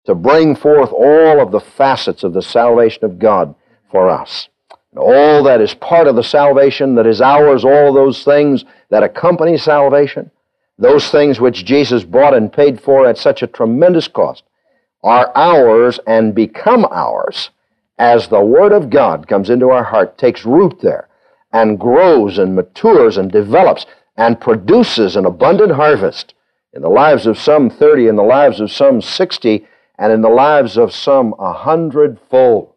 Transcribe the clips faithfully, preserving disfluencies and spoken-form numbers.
to bring forth all of the facets of the salvation of God for us. And all that is part of the salvation that is ours, all those things that accompany salvation, those things which Jesus bought and paid for at such a tremendous cost, are ours and become ours as the Word of God comes into our heart, takes root there, and grows and matures and develops and produces an abundant harvest in the lives of some thirty, in the lives of some sixty, and in the lives of some a hundredfold.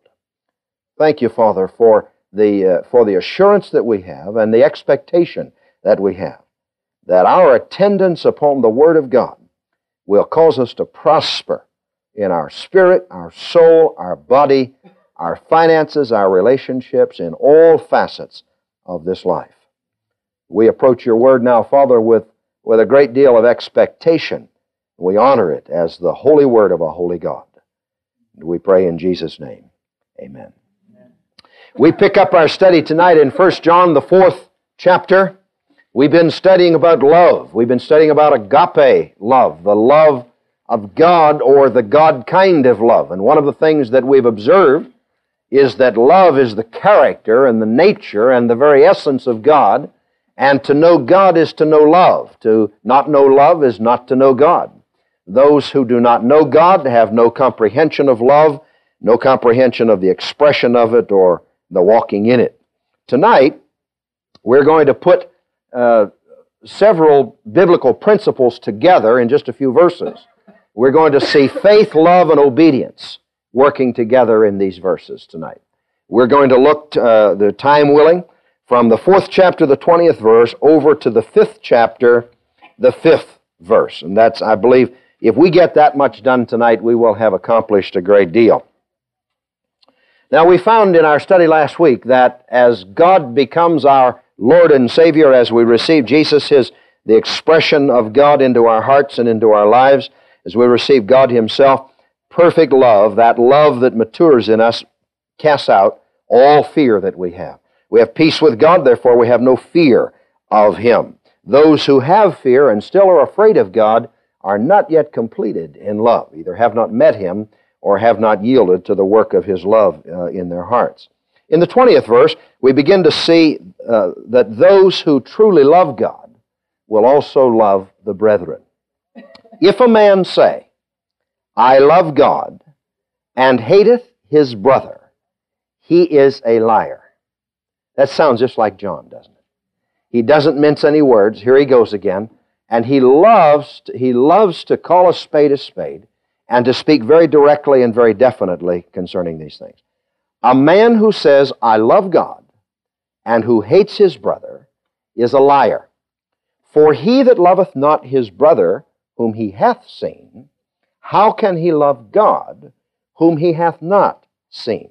Thank you, Father, for the, uh, for the assurance that we have and the expectation that we have, that our attendance upon the Word of God will cause us to prosper in our spirit, our soul, our body, our finances, our relationships, in all facets of this life. We approach your Word now, Father, with, with a great deal of expectation. We honor it as the holy Word of a holy God. And we pray in Jesus' name. Amen. Amen. We pick up our study tonight in First John, the fourth chapter. We've been studying about love. We've been studying about agape love, the love of God, or the God kind of love. And one of the things that we've observed is that love is the character and the nature and the very essence of God, and to know God is to know love. To not know love is not to know God. Those who do not know God have no comprehension of love, no comprehension of the expression of it or the walking in it. Tonight, we're going to put uh, several biblical principles together in just a few verses. We're going to see faith, love, and obedience working together in these verses tonight. We're going to look, uh, the time willing, from the fourth chapter, the twentieth verse, over to the fifth chapter, the fifth verse. And that's, I believe, if we get that much done tonight, we will have accomplished a great deal. Now, we found in our study last week that as God becomes our Lord and Savior, as we receive Jesus, His the expression of God into our hearts and into our lives, as we receive God Himself, perfect love, that love that matures in us, casts out all fear that we have. We have peace with God, therefore we have no fear of Him. Those who have fear and still are afraid of God are not yet completed in love, either have not met Him or have not yielded to the work of His love uh, in their hearts. In the twentieth verse, we begin to see uh, that those who truly love God will also love the brethren. If a man say, I love God, and hateth his brother, he is a liar. That sounds just like John, doesn't it? He doesn't mince any words. Here he goes again. And he loves, to, he loves to call a spade a spade and to speak very directly and very definitely concerning these things. A man who says, I love God, and who hates his brother, is a liar. For he that loveth not his brother, whom he hath seen, how can he love God, whom he hath not seen?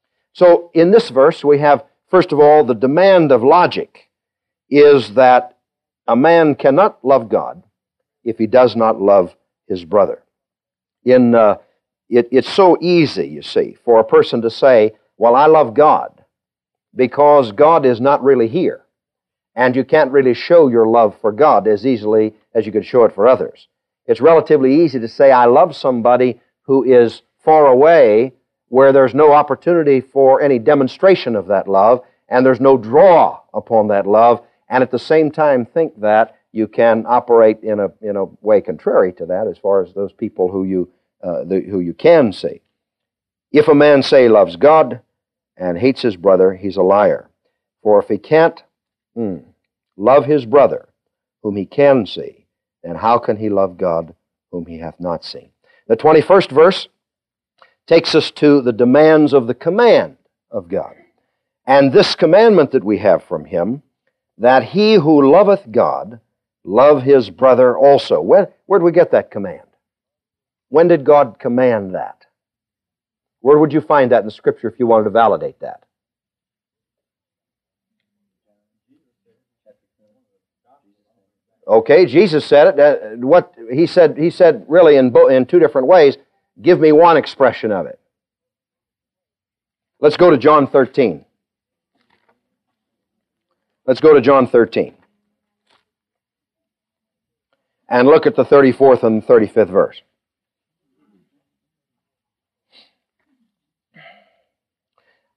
So in this verse we have, first of all, the demand of logic is that a man cannot love God if he does not love his brother. In uh, it, it's so easy, you see, for a person to say, well, I love God, because God is not really here. And you can't really show your love for God as easily as you could show it for others. It's relatively easy to say, I love somebody who is far away, where there's no opportunity for any demonstration of that love, and there's no draw upon that love, and at the same time think that you can operate in a in a way contrary to that as far as those people who you uh, the, who you can see. If a man say he loves God and hates his brother, he's a liar. For if he can't mm, love his brother, whom he can see, then how can he love God, whom he hath not seen? The twenty-first verse takes us to the demands of the command of God. And this commandment that we have from Him, that he who loveth God love his brother also. Where, where did we get that command? When did God command that? Where would you find that in the Scripture if you wanted to validate that? Okay, Jesus said it. Uh, what he said, he said really in, bo- in two different ways. Give me one expression of it. Let's go to John thirteen. Let's go to John thirteen. And look at the thirty-fourth and thirty-fifth verse.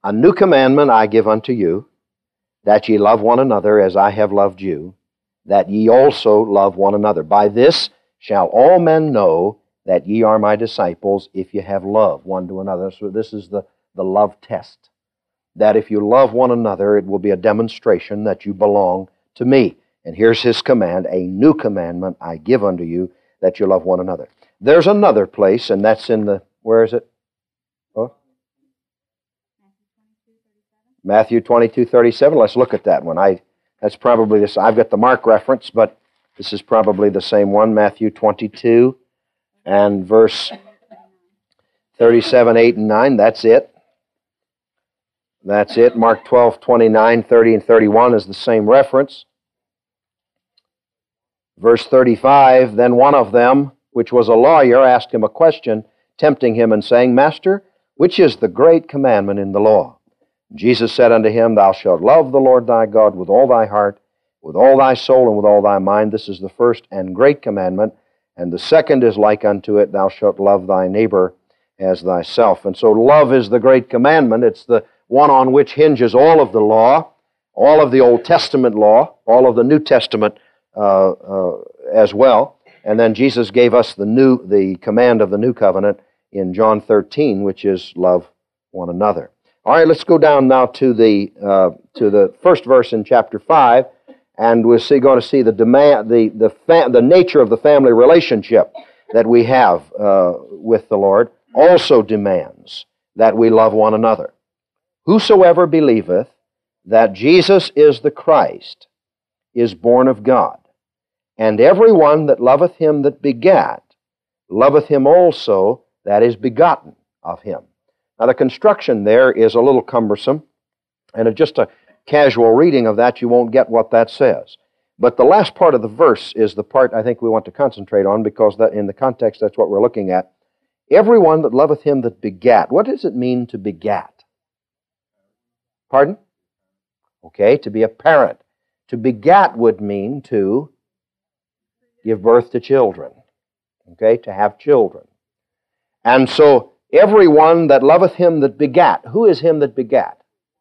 A new commandment I give unto you, that ye love one another as I have loved you, that ye also love one another. By this shall all men know that ye are my disciples, if ye have love one to another. So this is the, the love test. That if you love one another, it will be a demonstration that you belong to me. And here's his command, a new commandment I give unto you, that you love one another. There's another place, and that's in the, where is it? Oh? Matthew twenty-two thirty-seven. Let's look at that one. I that's probably this. I've got the Mark reference, but this is probably the same one. Matthew twenty-two and verse thirty-seven, eight, and nine. That's it. That's it. Mark twelve, twenty-nine, thirty, and thirty-one is the same reference. Verse thirty-five, then one of them, which was a lawyer, asked him a question, tempting him and saying, Master, which is the great commandment in the law? Jesus said unto him, Thou shalt love the Lord thy God with all thy heart, with all thy soul, and with all thy mind. This is the first and great commandment. And the second is like unto it, Thou shalt love thy neighbor as thyself. And so love is the great commandment. It's the one on which hinges all of the law, all of the Old Testament law, all of the New Testament uh, uh, as well. And then Jesus gave us the new, the command of the new covenant in John thirteen, which is love one another. All right, let's go down now to the uh, to the first verse in chapter five, and we're see, going to see the demand, the the fa- the nature of the family relationship that we have uh, with the Lord also demands that we love one another. Whosoever believeth that Jesus is the Christ is born of God, and every one that loveth him that begat loveth him also that is begotten of him. Now, the construction there is a little cumbersome, and if just a casual reading of that, you won't get what that says. But the last part of the verse is the part I think we want to concentrate on, because that in the context, that's what we're looking at. Everyone that loveth him that begat. What does it mean to begat? Pardon? Okay, to be a parent. To begat would mean to give birth to children. Okay, to have children. And so, everyone that loveth him that begat. Who is him that begat?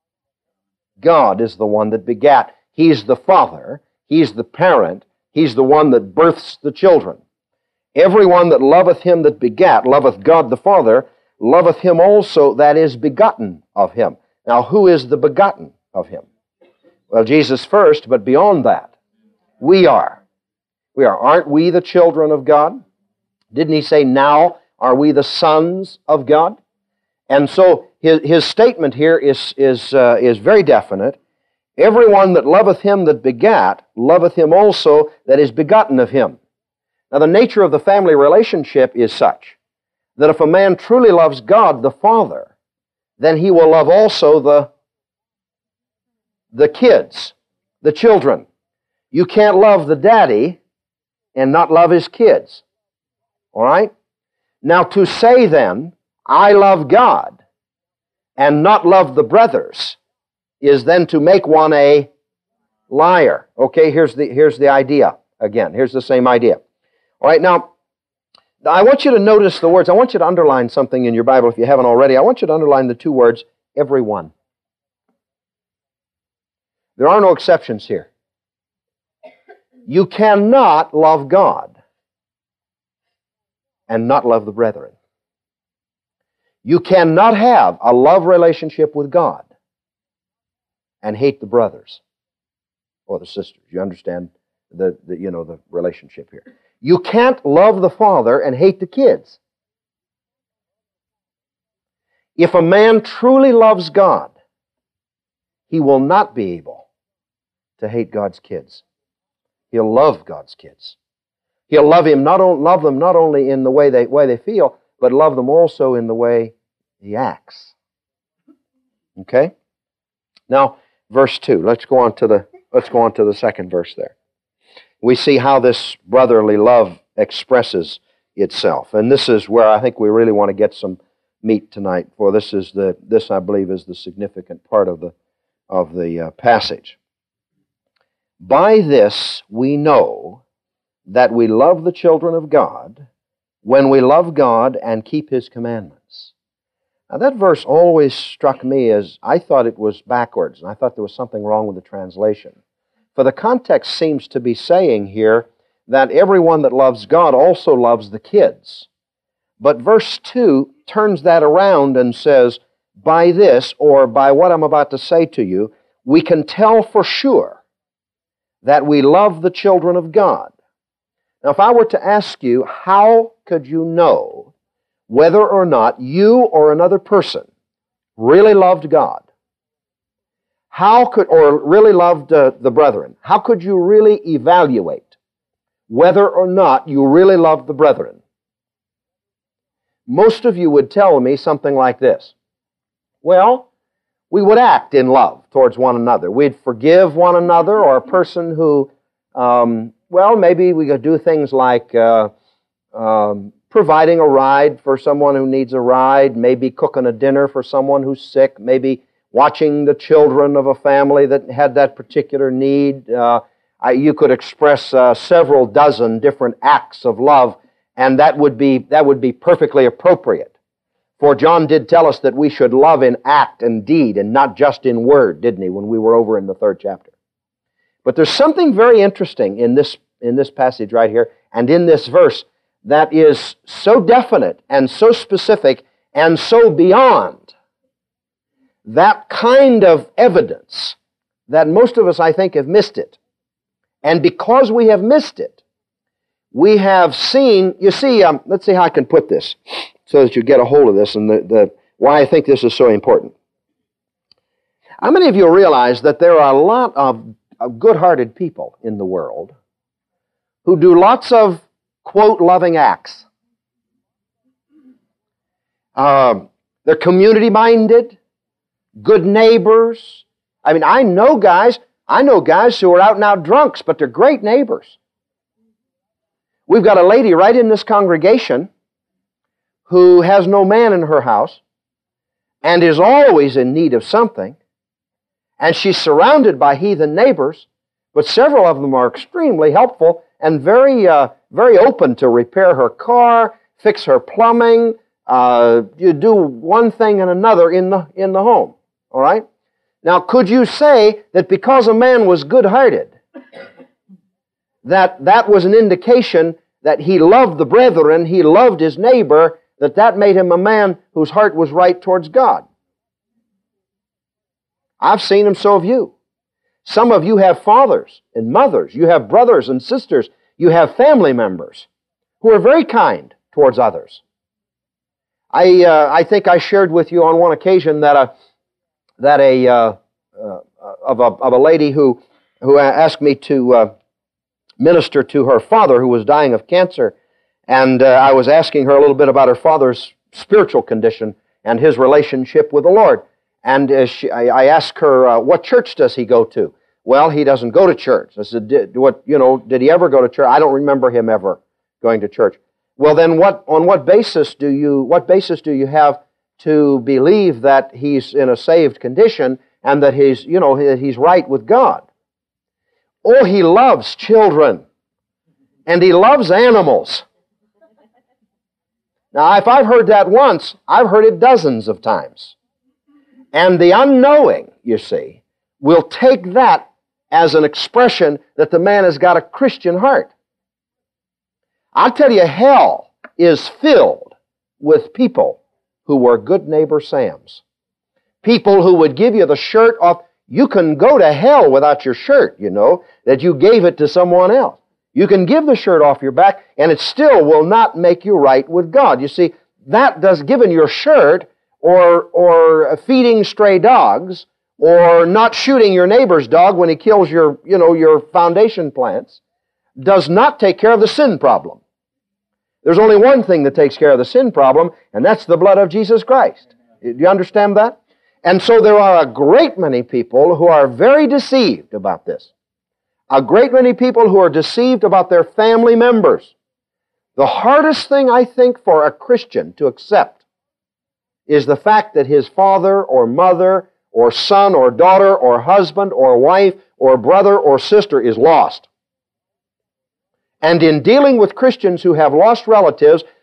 God is the one that begat. He's the father. He's the parent. He's the one that births the children. Everyone that loveth him that begat, loveth God the Father, loveth him also that is begotten of him. Now, who is the begotten of him? Well, Jesus first, but beyond that, we are. We are. Aren't we the children of God? Didn't he say, now are we the sons of God? And so his, his statement here is, is, uh, is very definite. Everyone that loveth him that begat, loveth him also that is begotten of him. Now, the nature of the family relationship is such that if a man truly loves God the Father, then he will love also the, the kids, the children. You can't love the daddy and not love his kids. All right? Now, to say then, I love God and not love the brothers is then to make one a liar. Okay, here's the, here's the idea again. Here's the same idea. All right, now, I want you to notice the words. I want you to underline something in your Bible if you haven't already. I want you to underline the two words, everyone. There are no exceptions here. You cannot love God and not love the brethren. You cannot have a love relationship with God and hate the brothers or the sisters. You understand the, the you know the relationship here. You can't love the father and hate the kids. If a man truly loves God, he will not be able to hate God's kids. He'll love God's kids. He'll love him not on, love them not only in the way they way they feel, but love them also in the way he acts. Okay? Now, verse two. Let's go on to the let's go on to the second verse there. We see how this brotherly love expresses itself. And this is where I think we really want to get some meat tonight, for this is the this I believe is the significant part of the of the uh, passage. By this we know that we love the children of God when we love God and keep his commandments. Now that verse always struck me as I thought it was backwards, and I thought there was something wrong with the translation. For the context seems to be saying here that everyone that loves God also loves the kids. But verse two turns that around and says, by this, or by what I'm about to say to you, we can tell for sure that we love the children of God. Now, if I were to ask you, how could you know whether or not you or another person really loved God? How could, or really loved uh, the brethren? How could you really evaluate whether or not you really loved the brethren? Most of you would tell me something like this. Well, we would act in love towards one another. We'd forgive one another, or a person who, um, well, maybe we could do things like uh, um, providing a ride for someone who needs a ride, maybe cooking a dinner for someone who's sick, maybe watching the children of a family that had that particular need. Uh, I, you could express uh, several dozen different acts of love, and that would be that would be perfectly appropriate. For John did tell us that we should love in act and deed, and not just in word, didn't he, when we were over in the third chapter? But there's something very interesting in this in this passage right here, and in this verse, that is so definite and so specific and so beyond that kind of evidence that most of us, I think, have missed it. And because we have missed it, we have seen, you see, um, let's see how I can put this so that you get a hold of this and the, the why I think this is so important. How many of you realize that there are a lot of, of good-hearted people in the world who do lots of, quote, loving acts? Uh, they're community-minded, good neighbors. I mean, I know guys, I know guys who are out-and-out drunks, but they're great neighbors. We've got a lady right in this congregation who has no man in her house and is always in need of something, and she's surrounded by heathen neighbors, but several of them are extremely helpful and very, uh, very open to repair her car, fix her plumbing, uh, you do one thing and another in the, in the home. All right? Now, could you say that because a man was good-hearted, that that was an indication that he loved the brethren, he loved his neighbor, that that made him a man whose heart was right towards God? I've seen them, so have you. Some of you have fathers and mothers, you have brothers and sisters, you have family members who are very kind towards others. I, uh, I think I shared with you on one occasion that a that a uh, uh, of a of a lady who who asked me to uh, minister to her father who was dying of cancer, and uh, I was asking her a little bit about her father's spiritual condition and his relationship with the Lord. And uh, she, I, I asked her, uh, "What church does he go to?" "Well, he doesn't go to church." I said, did, "What you know? Did he ever go to church?" "I don't remember him ever going to church." "Well, then, what on what basis do you what basis do you have to believe that he's in a saved condition and that he's, you know, he's right with God?" "Oh, he loves children and he loves animals." Now, if I've heard that once, I've heard it dozens of times. And the unknowing, you see, will take that as an expression that the man has got a Christian heart. I'll tell you, hell is filled with people who were good neighbor Sams. People who would give you the shirt off. You can go to hell without your shirt, you know, that you gave it to someone else. You can give the shirt off your back, and it still will not make you right with God. You see, that does giving your shirt or, or feeding stray dogs or not shooting your neighbor's dog when he kills your, you know, your foundation plants does not take care of the sin problem. There's only one thing that takes care of the sin problem, and that's the blood of Jesus Christ. Do you understand that? And so there are a great many people who are very deceived about this. A great many people who are deceived about their family members. The hardest thing, I think, for a Christian to accept is the fact that his father or mother or son or daughter or husband or wife or brother or sister is lost. And in dealing with Christians who have lost relatives,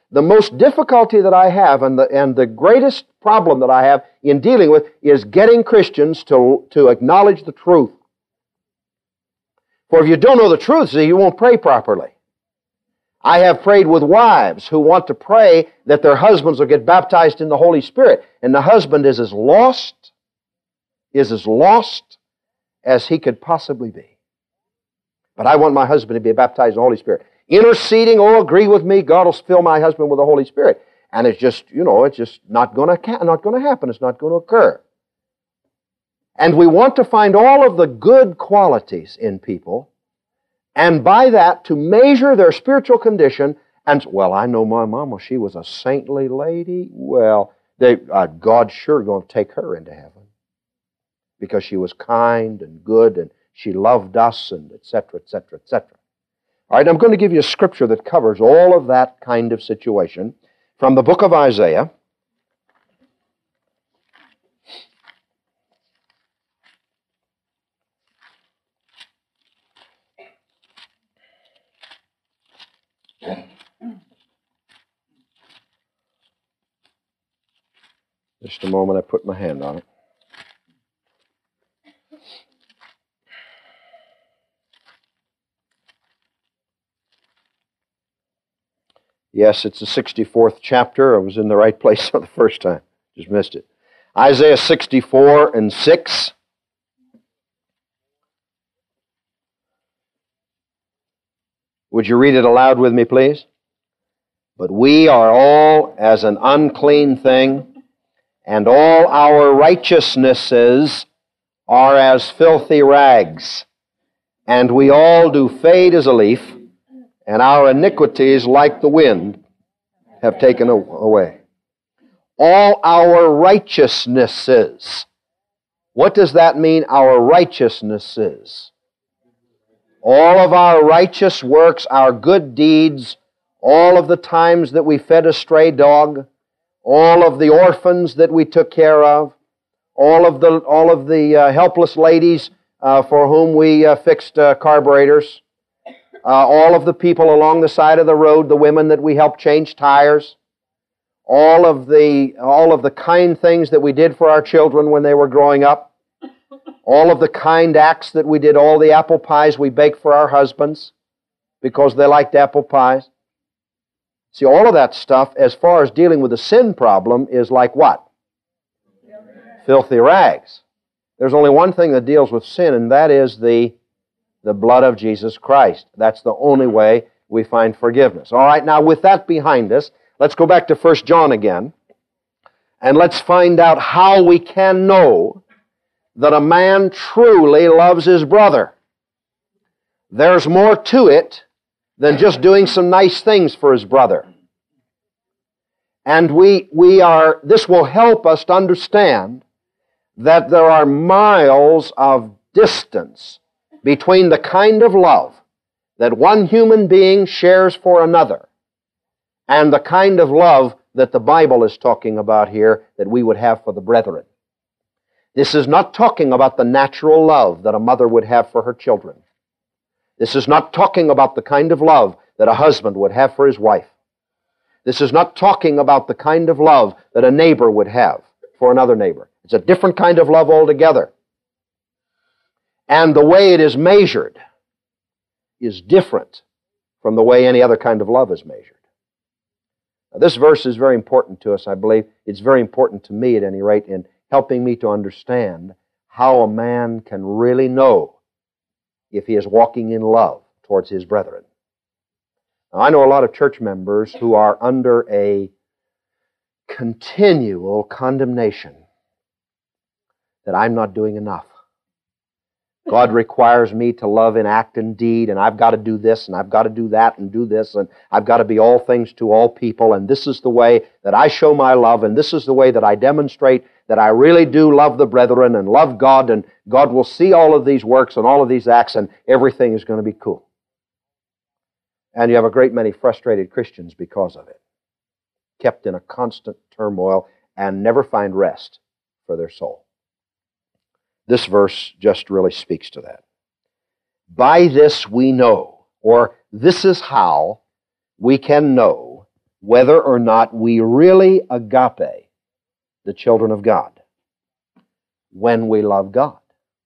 The most difficulty that I have and the, and the greatest problem that I have in dealing with is getting Christians to, to acknowledge the truth. For if you don't know the truth, see, you won't pray properly. I have prayed with wives who want to pray that their husbands will get baptized in the Holy Spirit, and the husband is as lost, is as lost as he could possibly be. But I want my husband to be baptized in the Holy Spirit. Interceding, oh, agree with me, God will fill my husband with the Holy Spirit. And it's just, you know, it's just not going to not going to happen. It's not going to occur. And we want to find all of the good qualities in people, and by that to measure their spiritual condition. And, well, I know my mama, she was a saintly lady. Well, they, uh, God's sure going to take her into heaven because she was kind and good and she loved us, and et cetera, et cetera, et cetera. All right, I'm going to give you a scripture that covers all of that kind of situation from the book of Isaiah. Just a moment, I put my hand on it. Yes, it's the sixty-fourth chapter. I was in the right place for the first time. Just missed it. Isaiah sixty-four and six. Would you read it aloud with me, please? But we are all as an unclean thing, and all our righteousnesses are as filthy rags. And we all do fade as a leaf, and our iniquities, like the wind, have taken away. All our righteousnesses. What does that mean, our righteousnesses? All of our righteous works, our good deeds, all of the times that we fed a stray dog, all of the orphans that we took care of, all of the, all of the uh, helpless ladies uh, for whom we uh, fixed uh, carburetors, Uh, all of the people along the side of the road, the women that we helped change tires, all of the all of the kind things that we did for our children when they were growing up, all of the kind acts that we did, all the apple pies we baked for our husbands because they liked apple pies. See, all of that stuff, as far as dealing with the sin problem, is like what? Filthy rags. There's only one thing that deals with sin, and that is the The blood of Jesus Christ. That's the only way we find forgiveness. All right, now with that behind us, let's go back to First John again, and let's find out how we can know that a man truly loves his brother. There's more to it than just doing some nice things for his brother. And we, we are, this will help us to understand that there are miles of distance between the kind of love that one human being shares for another and the kind of love that the Bible is talking about here that we would have for the brethren. This is not talking about the natural love that a mother would have for her children. This is not talking about the kind of love that a husband would have for his wife. This is not talking about the kind of love that a neighbor would have for another neighbor. It's a different kind of love altogether. And the way it is measured is different from the way any other kind of love is measured. Now, this verse is very important to us, I believe. It's very important to me, at any rate, in helping me to understand how a man can really know if he is walking in love towards his brethren. Now, I know a lot of church members who are under a continual condemnation that I'm not doing enough. God requires me to love in act and deed, and I've got to do this, and I've got to do that, and do this, and I've got to be all things to all people, and this is the way that I show my love, and this is the way that I demonstrate that I really do love the brethren and love God, and God will see all of these works and all of these acts, and everything is going to be cool. And you have a great many frustrated Christians because of it, kept in a constant turmoil and never find rest for their soul. This verse just really speaks to that. By this we know, or this is how we can know whether or not we really agape the children of God when we love God.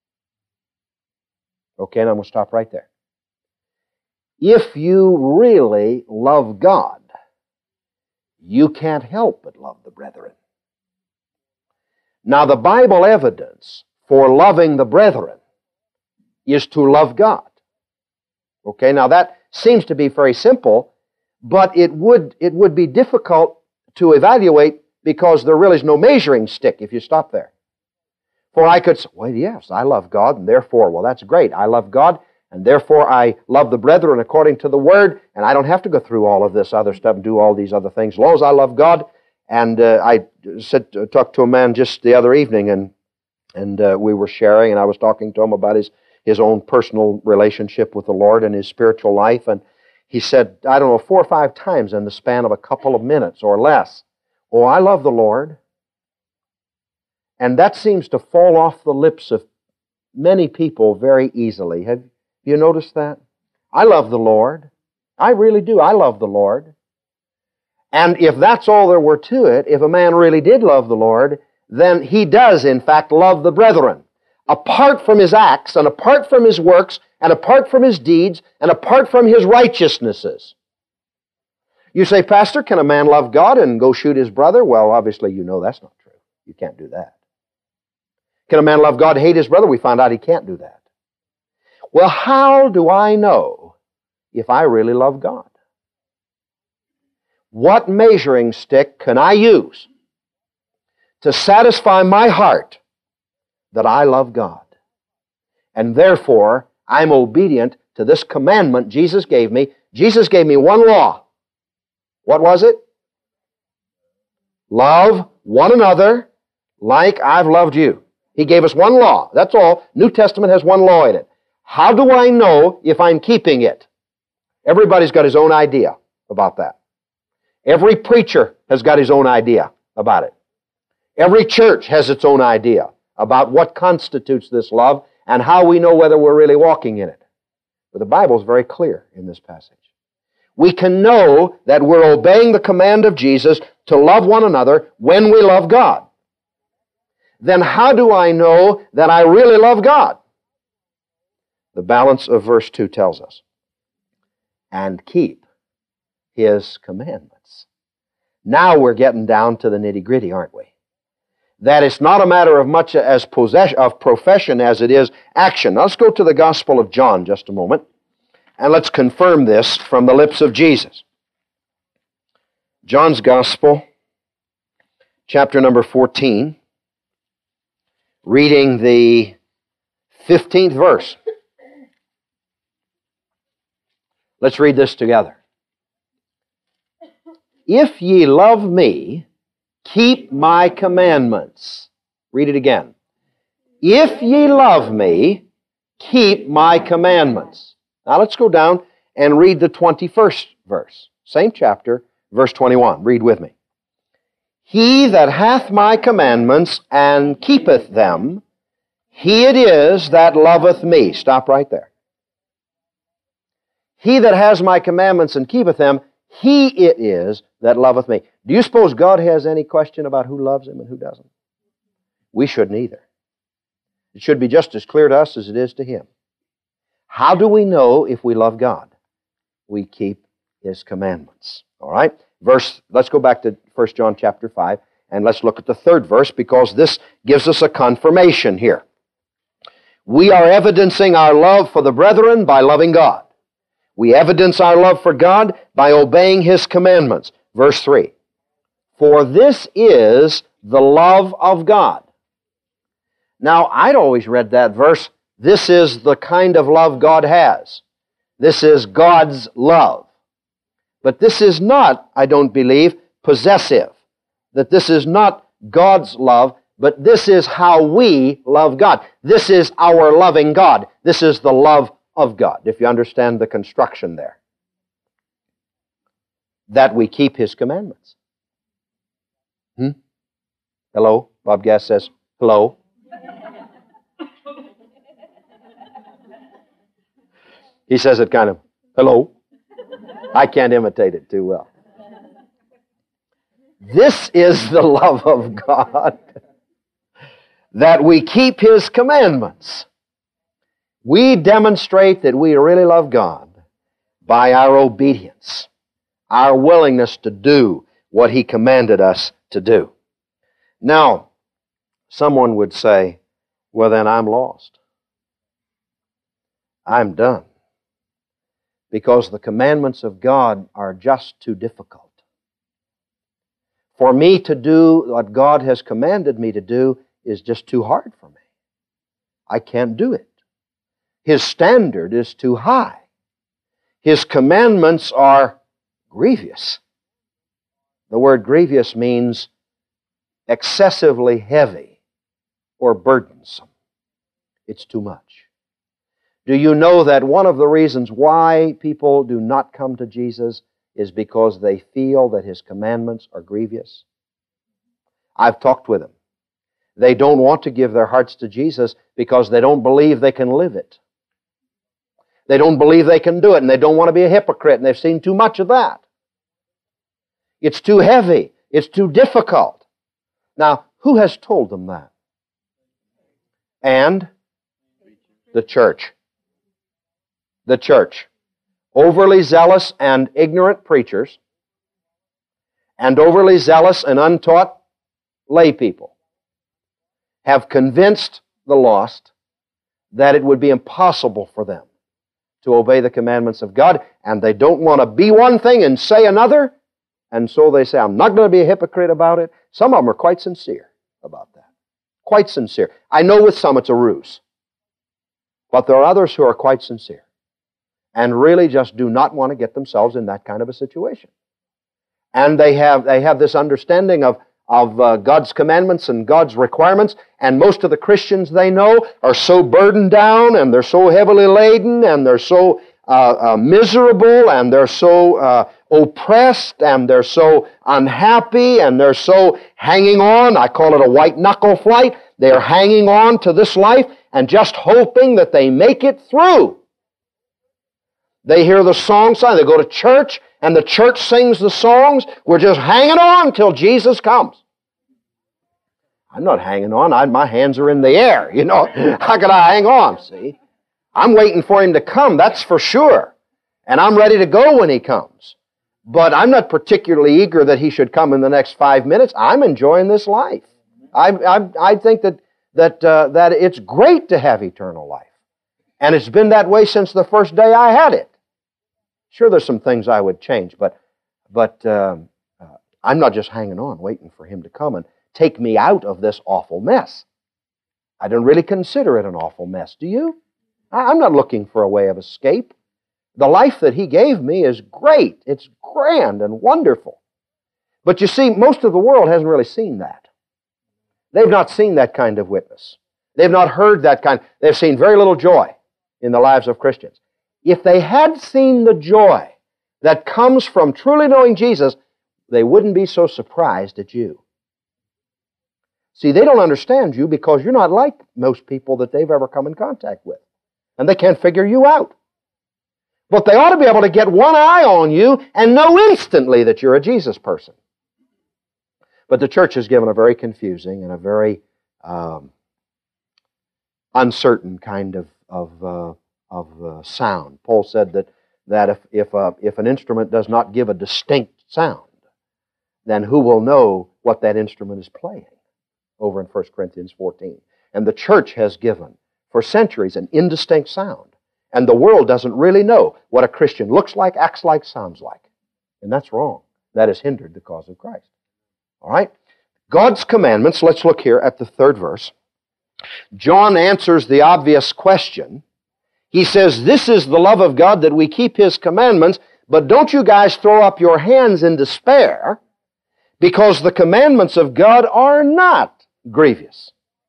Okay, and I'm going to stop right there. If you really love God, you can't help but love the brethren. Now, the Bible evidence for loving the brethren is to love God. Okay, now that seems to be very simple, but it would, it would be difficult to evaluate because there really is no measuring stick if you stop there. For I could say, well, yes, I love God, and therefore, well, that's great. I love God, and therefore I love the brethren according to the Word, and I don't have to go through all of this other stuff and do all these other things. As long as I love God, and uh, I said, uh, talked to a man just the other evening, and and uh, we were sharing, and I was talking to him about his, his own personal relationship with the Lord and his spiritual life, and he said, I don't know, four or five times in the span of a couple of minutes or less, oh, I love the Lord. And that seems to fall off the lips of many people very easily. Have you noticed that? I love the Lord. I really do. I love the Lord. And if that's all there were to it, if a man really did love the Lord, then he does, in fact, love the brethren. Apart from his acts, and apart from his works, and apart from his deeds, and apart from his righteousnesses. You say, Pastor, can a man love God and go shoot his brother? Well, obviously you know that's not true. You can't do that. Can a man love God and hate his brother? We found out he can't do that. Well, how do I know if I really love God? What measuring stick can I use to satisfy my heart that I love God? And therefore, I'm obedient to this commandment Jesus gave me. Jesus gave me one law. What was it? Love one another like I've loved you. He gave us one law. That's all. New Testament has one law in it. How do I know if I'm keeping it? Everybody's got his own idea about that. Every preacher has got his own idea about it. Every church has its own idea about what constitutes this love and how we know whether we're really walking in it. But the Bible is very clear in this passage. We can know that we're obeying the command of Jesus to love one another when we love God. Then how do I know that I really love God? The balance of verse two tells us. And keep His commandments. Now we're getting down to the nitty-gritty, aren't we? That it's not a matter of much as possession, of profession as it is action. Now let's go to the Gospel of John just a moment, and let's confirm this from the lips of Jesus. John's Gospel, chapter number fourteen, reading the fifteenth verse. Let's read this together. If ye love me, keep my commandments. Read it again. If ye love me, keep my commandments. Now let's go down and read the twenty-first verse. Same chapter, verse twenty-one. Read with me. He that hath my commandments and keepeth them, he it is that loveth me. Stop right there. He that has my commandments and keepeth them, he it is that loveth me. Do you suppose God has any question about who loves Him and who doesn't? We shouldn't either. It should be just as clear to us as it is to Him. How do we know if we love God? We keep His commandments. All right? Verse, let's go back to First John chapter five, and let's look at the third verse, because this gives us a confirmation here. We are evidencing our love for the brethren by loving God. We evidence our love for God by obeying His commandments. Verse three. For this is the love of God. Now, I'd always read that verse, this is the kind of love God has. This is God's love. But this is not, I don't believe, possessive. That this is not God's love, but this is how we love God. This is our loving God. This is the love of God, if you understand the construction there. That we keep His commandments. Hmm? Hello? Bob Gass says, hello? He says it kind of, hello? I can't imitate it too well. This is the love of God, that we keep His commandments. We demonstrate that we really love God by our obedience, our willingness to do what He commanded us to do. Now, someone would say, well, then I'm lost. I'm done. Because the commandments of God are just too difficult. For me to do what God has commanded me to do is just too hard for me. I can't do it. His standard is too high. His commandments are grievous. The word grievous means excessively heavy or burdensome. It's too much. Do you know that one of the reasons why people do not come to Jesus is because they feel that His commandments are grievous? I've talked with them. They don't want to give their hearts to Jesus because they don't believe they can live it. They don't believe they can do it, and they don't want to be a hypocrite, and they've seen too much of that. It's too heavy. It's too difficult. Now, who has told them that? And the church. The church. Overly zealous and ignorant preachers, and overly zealous and untaught lay people have convinced the lost that it would be impossible for them to obey the commandments of God, and they don't want to be one thing and say another, and so they say, I'm not going to be a hypocrite about it. Some of them are quite sincere about that. Quite sincere. I know with some it's a ruse, but there are others who are quite sincere and really just do not want to get themselves in that kind of a situation. And they have, they have this understanding of, of uh, God's commandments and God's requirements, and most of the Christians they know are so burdened down, and they're so heavily laden, and they're so uh, uh, miserable, and they're so uh, oppressed, and they're so unhappy, and they're so hanging on. I call it a white knuckle flight. They're hanging on to this life and just hoping that they make it through. They hear the song sung, they go to church, and the church sings the songs. We're just hanging on till Jesus comes. I'm not hanging on. I, my hands are in the air. You know, how can I hang on, see? I'm waiting for Him to come, that's for sure. And I'm ready to go when He comes. But I'm not particularly eager that He should come in the next five minutes. I'm enjoying this life. I, I, I think that, that, uh, that it's great to have eternal life. And it's been that way since the first day I had it. Sure, there's some things I would change, but, but um, uh, I'm not just hanging on, waiting for Him to come and take me out of this awful mess. I don't really consider it an awful mess, do you? I, I'm not looking for a way of escape. The life that He gave me is great. It's grand and wonderful. But you see, most of the world hasn't really seen that. They've not seen that kind of witness. They've not heard that kind. They've seen very little joy in the lives of Christians. If they had seen the joy that comes from truly knowing Jesus, they wouldn't be so surprised at you. See, they don't understand you because you're not like most people that they've ever come in contact with. And they can't figure you out. But they ought to be able to get one eye on you and know instantly that you're a Jesus person. But the church has given a very confusing and a very um, uncertain kind of, of uh, of uh, sound. Paul said that, that if, if, uh, if an instrument does not give a distinct sound, then who will know what that instrument is playing? Over in First Corinthians fourteen. And the church has given, for centuries, an indistinct sound. And the world doesn't really know what a Christian looks like, acts like, sounds like. And that's wrong. That has hindered the cause of Christ. All right? God's commandments, let's look here at the third verse. John answers the obvious question. He says, this is the love of God, that we keep His commandments, but don't you guys throw up your hands in despair, because the commandments of God are not grievous.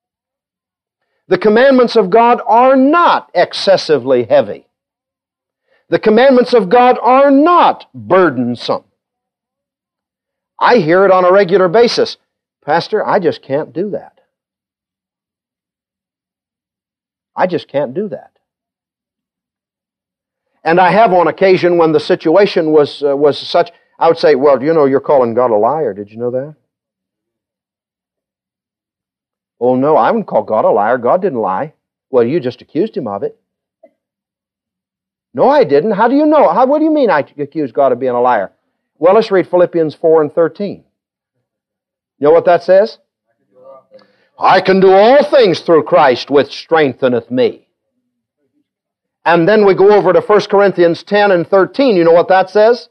The commandments of God are not excessively heavy. The commandments of God are not burdensome. I hear it on a regular basis. Pastor, I just can't do that. I just can't do that. And I have on occasion when the situation was uh, was such, I would say, well, you know, you're calling God a liar. Did you know that? Oh, no, I wouldn't call God a liar. God didn't lie. Well, you just accused Him of it. No, I didn't. How do you know? How, what do you mean I accused God of being a liar? Well, let's read Philippians four and thirteen. You know what that says? I can do all things through Christ which strengtheneth me. And then we go over to First Corinthians ten and thirteen. You know what that says?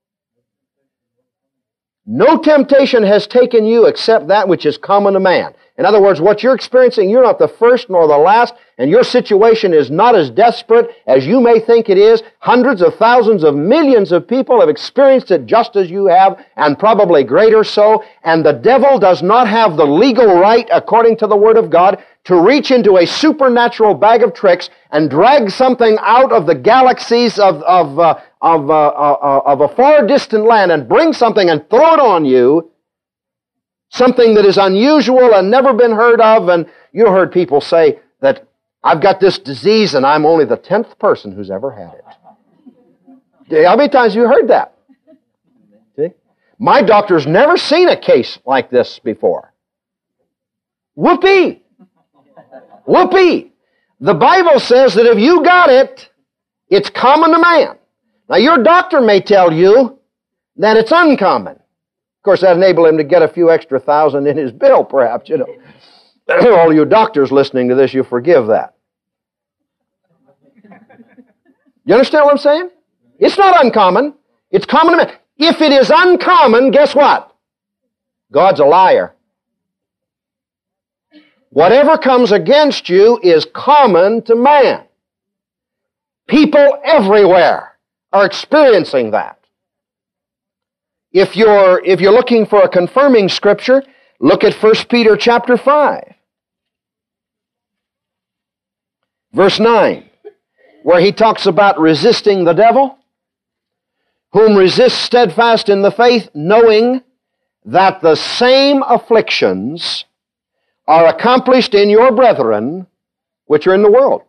No temptation has taken you except that which is common to man. In other words, what you're experiencing, you're not the first nor the last, and your situation is not as desperate as you may think it is. Hundreds of thousands of millions of people have experienced it just as you have, and probably greater so, and the devil does not have the legal right, according to the Word of God, to reach into a supernatural bag of tricks and drag something out of the galaxies of, of, uh, of, uh, uh, of a far distant land and bring something and throw it on you, something that is unusual and never been heard of. And you heard people say that I've got this disease and I'm only the tenth person who's ever had it. How many times have you heard that? See? My doctor's never seen a case like this before. Whoopee! Whoopee! The Bible says that if you got it, it's common to man. Now your doctor may tell you that it's uncommon. Of course, that enabled him to get a few extra thousand in his bill, perhaps, you know. All you doctors listening to this, you forgive that. You understand what I'm saying? It's not uncommon. It's common to man. If it is uncommon, guess what? God's a liar. Whatever comes against you is common to man. People everywhere are experiencing that. If you're, if you're looking for a confirming scripture, look at First Peter chapter five. Verse nine, where he talks about resisting the devil, whom resist steadfast in the faith, knowing that the same afflictions are accomplished in your brethren which are in the world.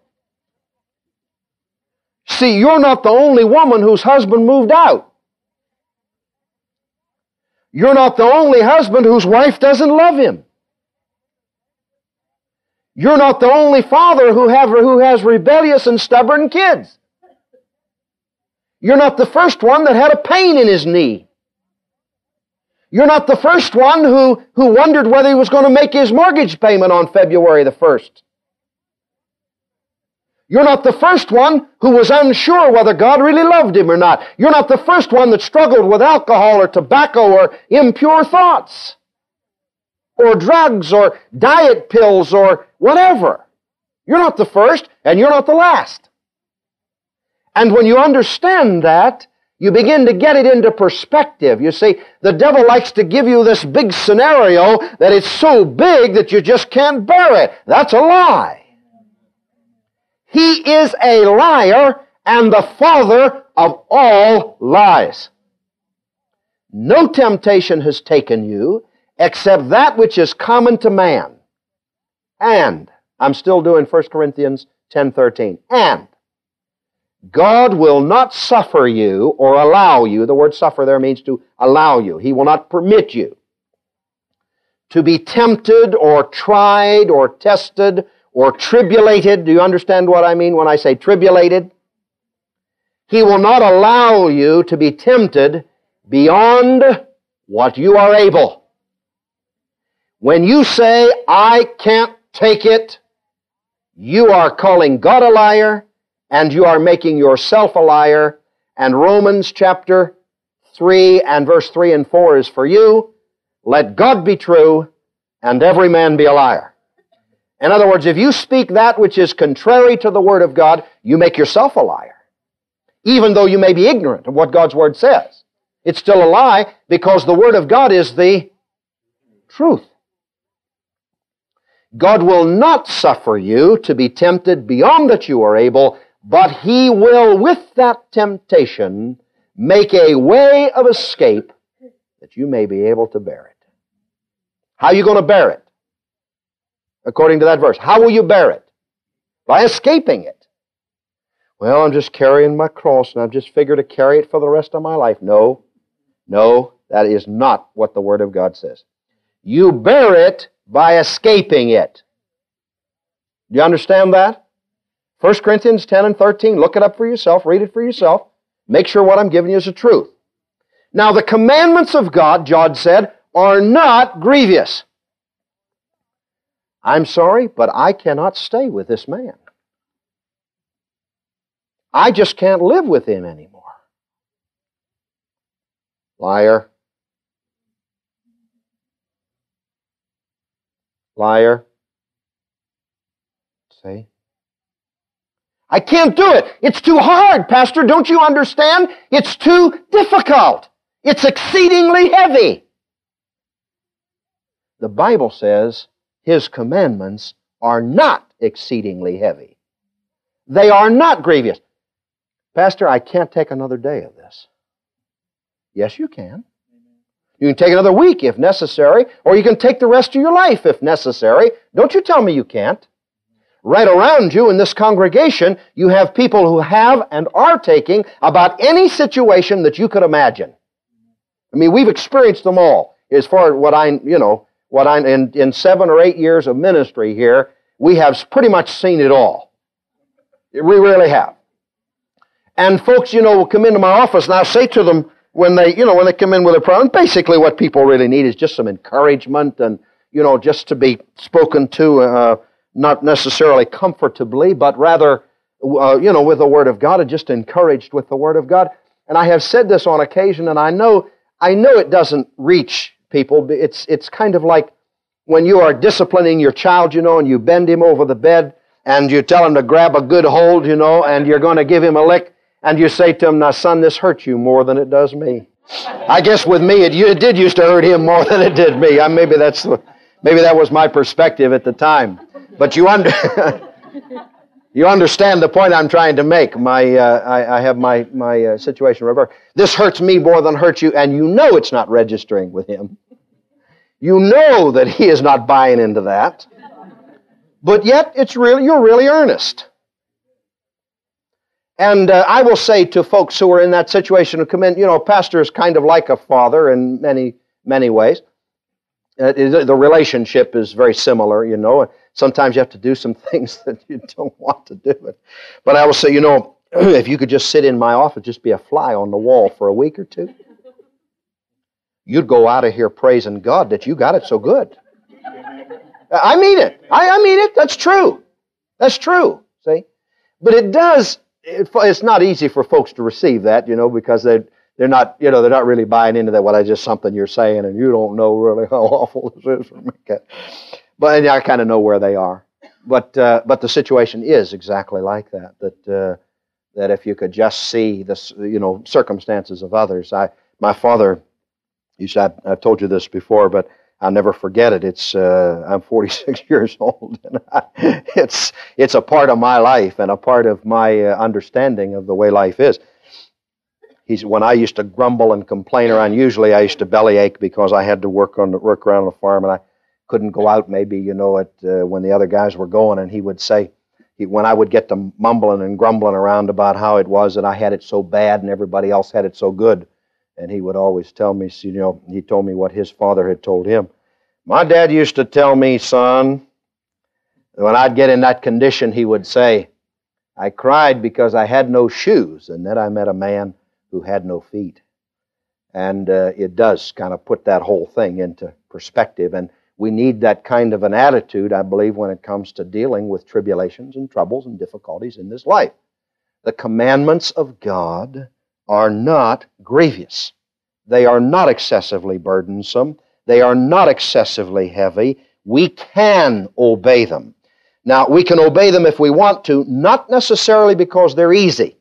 See, you're not the only woman whose husband moved out. You're not the only husband whose wife doesn't love him. You're not the only father who, have, who has rebellious and stubborn kids. You're not the first one that had a pain in his knee. You're not the first one who, who wondered whether he was going to make his mortgage payment on February the first. You're not the first one who was unsure whether God really loved him or not. You're not the first one that struggled with alcohol or tobacco or impure thoughts or drugs or diet pills or whatever. You're not the first and you're not the last. And when you understand that, you begin to get it into perspective. You see, the devil likes to give you this big scenario that it's so big that you just can't bear it. That's a lie. He is a liar and the father of all lies. No temptation has taken you except that which is common to man. And, I'm still doing First Corinthians ten thirteen, and God will not suffer you or allow you, the word suffer there means to allow you. He will not permit you to be tempted or tried or tested or tribulated. Do you understand what I mean when I say tribulated? He will not allow you to be tempted beyond what you are able. When you say, I can't take it, you are calling God a liar, and you are making yourself a liar. And Romans chapter three and verse three and four is for you. Let God be true, and every man be a liar. In other words, if you speak that which is contrary to the Word of God, you make yourself a liar. Even though you may be ignorant of what God's Word says. It's still a lie because the Word of God is the truth. God will not suffer you to be tempted beyond that you are able, but He will, with that temptation, make a way of escape that you may be able to bear it. How are you going to bear it? According to that verse. How will you bear it? By escaping it. Well, I'm just carrying my cross and I've just figured to carry it for the rest of my life. No. No, that is not what the Word of God says. You bear it by escaping it. Do you understand that? First Corinthians ten and thirteen, look it up for yourself, read it for yourself. Make sure what I'm giving you is the truth. Now, the commandments of God, John said, are not grievous. I'm sorry, but I cannot stay with this man. I just can't live with him anymore. Liar. Liar. See? I can't do it. It's too hard, Pastor. Don't you understand? It's too difficult. It's exceedingly heavy. The Bible says His commandments are not exceedingly heavy. They are not grievous. Pastor, I can't take another day of this. Yes, you can. You can take another week if necessary, or you can take the rest of your life if necessary. Don't you tell me you can't. Right around you in this congregation, you have people who have and are taking about any situation that you could imagine. I mean, we've experienced them all. As far as what I, you know, what I in, in seven or eight years of ministry here, we have pretty much seen it all. We really have. And folks, you know, will come into my office and I'll say to them when they, you know, when they come in with a problem, basically what people really need is just some encouragement and, you know, just to be spoken to, uh, not necessarily comfortably, but rather, uh, you know, with the Word of God and just encouraged with the Word of God. And I have said this on occasion, and I know, I know it doesn't reach people. It's, it's kind of like when you are disciplining your child, you know, and you bend him over the bed and you tell him to grab a good hold, you know, and you're going to give him a lick. And you say to him, now, son, this hurts you more than it does me. I guess with me, it, it did used to hurt him more than it did me. I, maybe that's maybe that was my perspective at the time. But you under you understand the point I'm trying to make. My uh, I, I have my my uh, situation reversed. This hurts me more than hurts you, and you know it's not registering with him. You know that he is not buying into that. But yet, it's really you're really earnest. And uh, I will say to folks who are in that situation who come in, you know, a pastor is kind of like a father in many, many ways. Uh, the relationship is very similar, you know. Sometimes you have to do some things that you don't want to do. But I will say, you know, if you could just sit in my office, just be a fly on the wall for a week or two, you'd go out of here praising God that you got it so good. I mean it. I, I mean it. That's true. That's true, see. But it does... It's not easy for folks to receive that, you know, because they they're not, you know, they're not really buying into that. Well, that's just something you're saying, and you don't know really how awful this is for me. But and I kind of know where they are. But uh, but the situation is exactly like that. That uh, that if you could just see the, you know, circumstances of others. I my father, you said I've told you this before, but I'll never forget it. It's uh, I'm forty-six years old, and I, it's it's a part of my life and a part of my uh, understanding of the way life is. He's when I used to grumble and complain around. Usually, I used to bellyache because I had to work on the, work around the farm, and I couldn't go out. Maybe you know at uh, when the other guys were going, and he would say, he, when I would get to mumbling and grumbling around about how it was that I had it so bad and everybody else had it so good. And he would always tell me, you know, he told me what his father had told him. My dad used to tell me, son, when I'd get in that condition, he would say, I cried because I had no shoes, and then I met a man who had no feet. And uh, it does kind of put that whole thing into perspective. And we need that kind of an attitude, I believe, when it comes to dealing with tribulations and troubles and difficulties in this life. The commandments of God are not grievous. They are not excessively burdensome. They are not excessively heavy. We can obey them. Now, we can obey them if we want to, not necessarily because they're easy.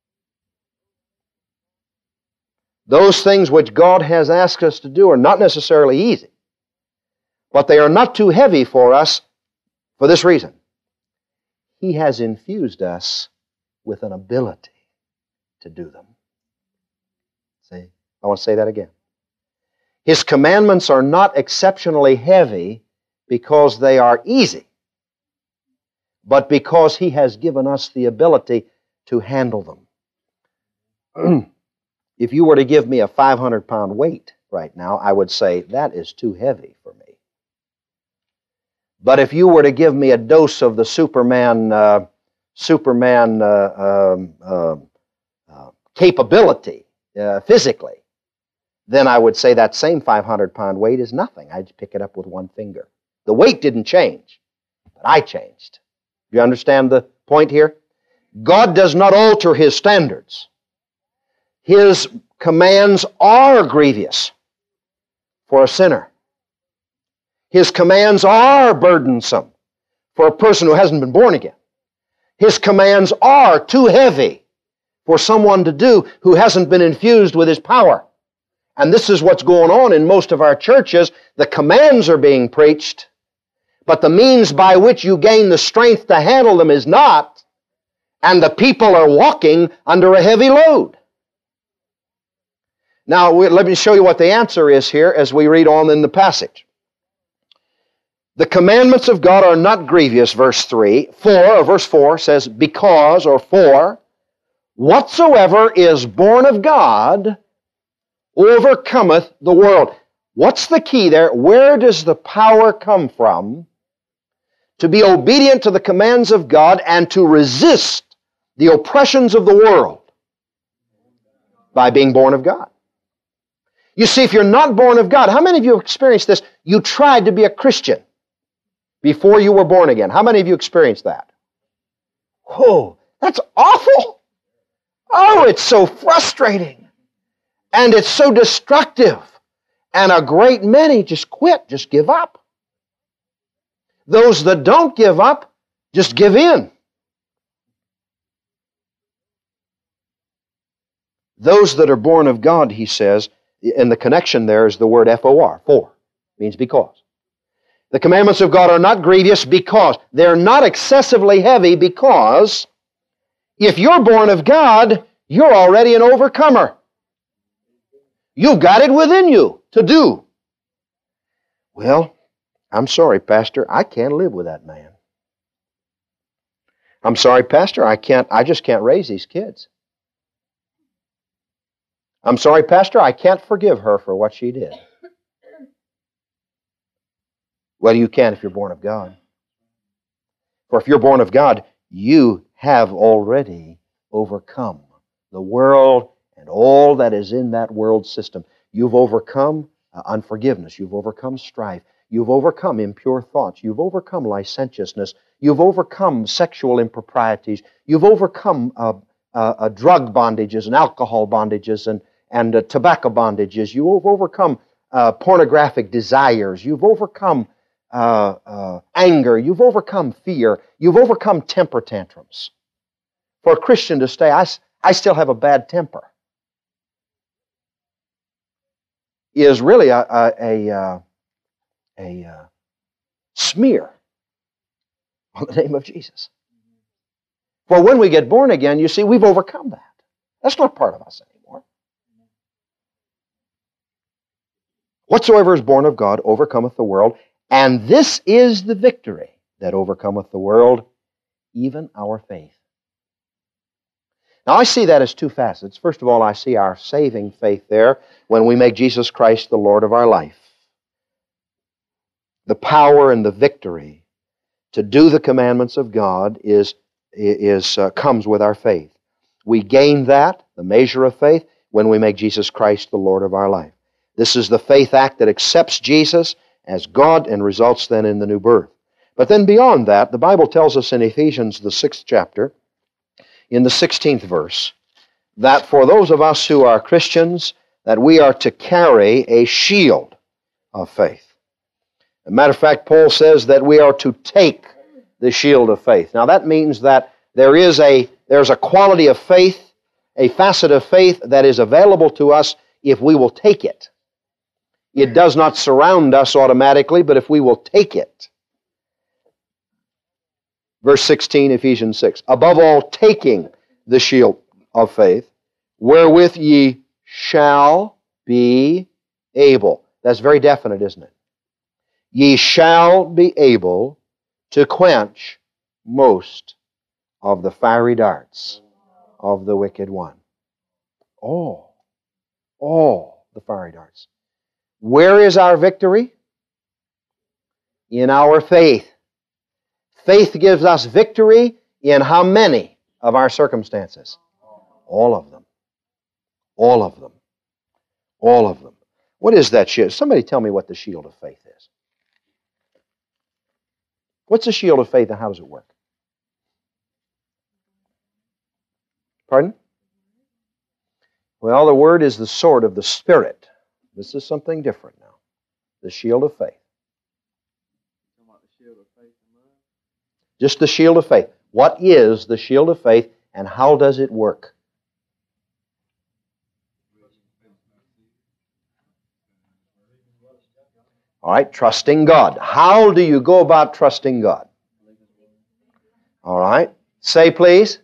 Those things which God has asked us to do are not necessarily easy. But they are not too heavy for us for this reason. He has infused us with an ability to do them. See, I want to say that again. His commandments are not exceptionally heavy because they are easy, but because He has given us the ability to handle them. If you were to give me a five hundred pound weight right now, I would say, that is too heavy for me. But if you were to give me a dose of the Superman, uh, Superman uh, um, uh, uh, capability uh, physically, then I would say that same five hundred pound weight is nothing. I'd pick it up with one finger. The weight didn't change, but I changed. Do you understand the point here? God does not alter His standards. His commands are grievous for a sinner. His commands are burdensome for a person who hasn't been born again. His commands are too heavy for someone to do who hasn't been infused with His power. And this is what's going on in most of our churches. The commands are being preached, but the means by which you gain the strength to handle them is not, and the people are walking under a heavy load. Now, let me show you what the answer is here as we read on in the passage. The commandments of God are not grievous, verse three. For, or verse four says, because, or for, whatsoever is born of God overcometh the world. What's the key there? Where does the power come from to be obedient to the commands of God and to resist the oppressions of the world? By being born of God. You see, if you're not born of God, how many of you have experienced this? You tried to be a Christian before you were born again. How many of you experienced that? Oh, that's awful. Oh, it's so frustrating. And it's so destructive. And a great many just quit, just give up. Those that don't give up, just give in. Those that are born of God, he says, and the connection there is the word F O R, for, means because. The commandments of God are not grievous because. They're not excessively heavy because if you're born of God, you're already an overcomer. You've got it within you to do. Well, I'm sorry, Pastor, I can't live with that man. I'm sorry, Pastor, I can't, I just can't raise these kids. I'm sorry, Pastor, I can't forgive her for what she did. Well, you can if you're born of God. For if you're born of God, you have already overcome the world and all that is in that world system. You've overcome uh, unforgiveness. You've overcome strife. You've overcome impure thoughts. You've overcome licentiousness. You've overcome sexual improprieties. You've overcome uh, uh, uh, drug bondages and alcohol bondages and and uh, tobacco bondages. You've overcome uh, pornographic desires. You've overcome uh, uh, anger. You've overcome fear. You've overcome temper tantrums. For a Christian to stay, I, I still have a bad temper, is really a, a, a, a, a uh, smear on the name of Jesus. For when we get born again, you see, we've overcome that. That's not part of us anymore. Whatsoever is born of God overcometh the world, and this is the victory that overcometh the world, even our faith. Now I see that as two facets. First of all, I see our saving faith there when we make Jesus Christ the Lord of our life. The power and the victory to do the commandments of God is, is, uh, comes with our faith. We gain that, the measure of faith, when we make Jesus Christ the Lord of our life. This is the faith act that accepts Jesus as God and results then in the new birth. But then beyond that, the Bible tells us in Ephesians, the sixth chapter, in the sixteenth verse, that for those of us who are Christians, that we are to carry a shield of faith. As a matter of fact, Paul says that we are to take the shield of faith. Now that means that there is a, there's a quality of faith, a facet of faith that is available to us if we will take it. It does not surround us automatically, but if we will take it. Verse sixteen, Ephesians six. Above all, taking the shield of faith, wherewith ye shall be able. That's very definite, isn't it? Ye shall be able to quench most of the fiery darts of the wicked one. Oh, All the fiery darts. Where is our victory? In our faith. Faith gives us victory in how many of our circumstances? All of them. All of them. All of them. What is that shield? Somebody tell me what the shield of faith is. What's the shield of faith and how does it work? Pardon? Well, the Word is the sword of the Spirit. This is something different now. The shield of faith. Just the shield of faith. What is the shield of faith and how does it work? All right, trusting God. How do you go about trusting God? All right, say please.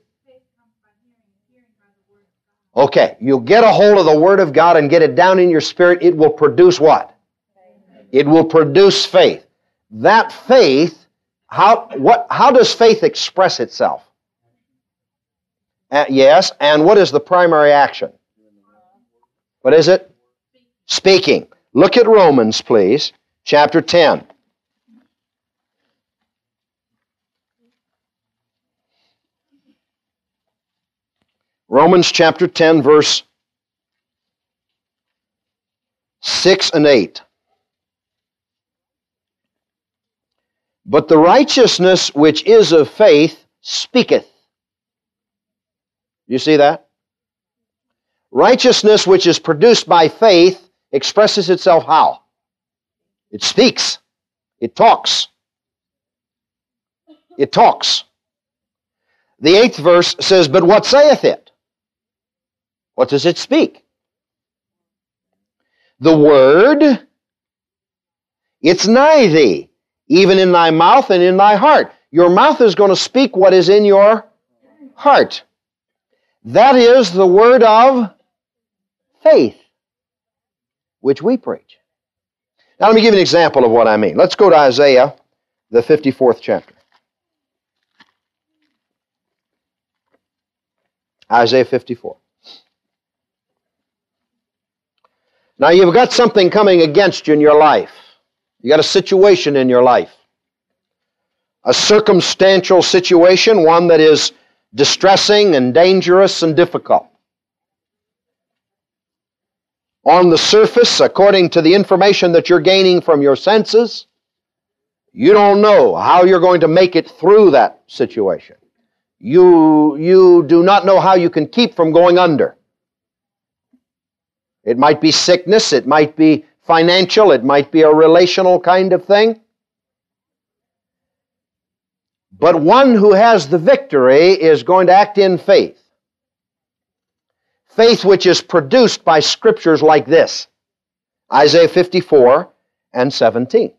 Okay, you'll get a hold of the Word of God and get it down in your spirit. It will produce what? It will produce faith. That faith, how, what, how does faith express itself? Uh, yes, and what is the primary action? What is it? Speaking. Look at Romans, please. Chapter ten. Romans chapter ten, verse six and eight. But the righteousness which is of faith speaketh. You see that? Righteousness which is produced by faith expresses itself how? It speaks. It talks. It talks. The eighth verse says, but what saith it? What does it speak? The word, it's nigh thee, even in thy mouth and in thy heart. Your mouth is going to speak what is in your heart. That is the word of faith, which we preach. Now let me give you an example of what I mean. Let's go to Isaiah, the fifty-fourth chapter. Isaiah fifty-four. Now you've got something coming against you in your life. You got a situation in your life. A circumstantial situation, one that is distressing and dangerous and difficult. On the surface, according to the information that you're gaining from your senses, you don't know how you're going to make it through that situation. You, you do not know how you can keep from going under. It might be sickness, it might be financial, it might be a relational kind of thing. But one who has the victory is going to act in faith. Faith which is produced by scriptures like this. Isaiah fifty-four and seventeen.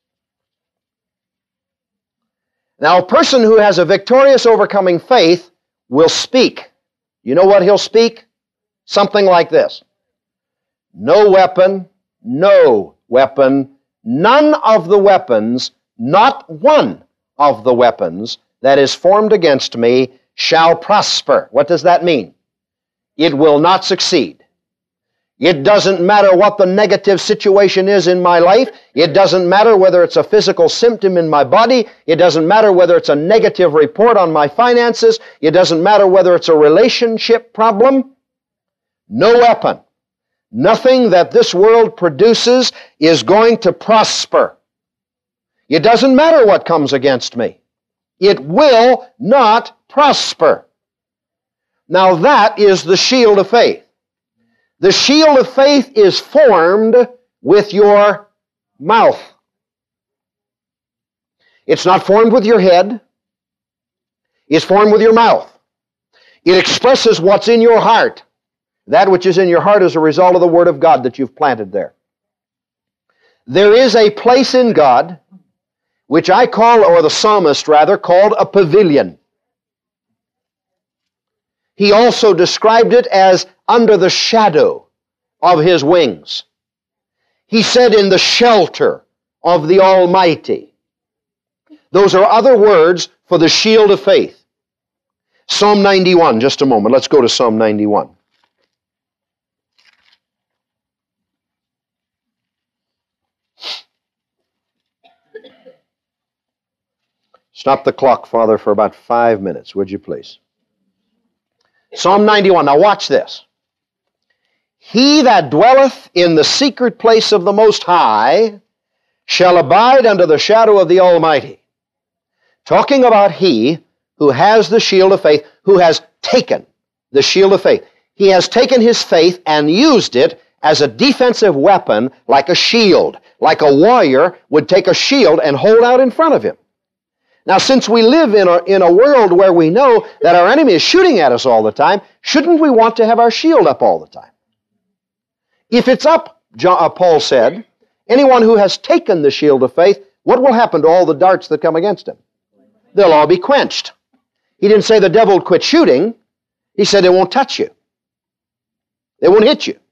Now, a person who has a victorious, overcoming faith will speak. You know what he'll speak? Something like this. No weapon, no weapon, none of the weapons, not one of the weapons that is formed against me shall prosper. What does that mean? It will not succeed. It doesn't matter what the negative situation is in my life. It doesn't matter whether it's a physical symptom in my body. It doesn't matter whether it's a negative report on my finances. It doesn't matter whether it's a relationship problem. No weapon. Nothing that this world produces is going to prosper. It doesn't matter what comes against me. It will not prosper. Now that is the shield of faith. The shield of faith is formed with your mouth. It's not formed with your head. It's formed with your mouth. It expresses what's in your heart. That which is in your heart is a result of the Word of God that you've planted there. There is a place in God, which I call, or the psalmist rather, called a pavilion. He also described it as under the shadow of His wings. He said in the shelter of the Almighty. Those are other words for the shield of faith. Psalm ninety-one, just a moment. Let's go to Psalm ninety-one. Stop the clock, Father, for about five minutes, would you please? Psalm ninety-one. Now watch this. He that dwelleth in the secret place of the Most High shall abide under the shadow of the Almighty. Talking about he who has the shield of faith, who has taken the shield of faith. He has taken his faith and used it as a defensive weapon, like a shield, like a warrior would take a shield and hold out in front of him. Now, since we live in a, in a world where we know that our enemy is shooting at us all the time, shouldn't we want to have our shield up all the time? If it's up, John, uh, Paul said, anyone who has taken the shield of faith, what will happen to all the darts that come against him? They'll all be quenched. He didn't say the devil would quit shooting. He said they won't touch you. They won't hit you.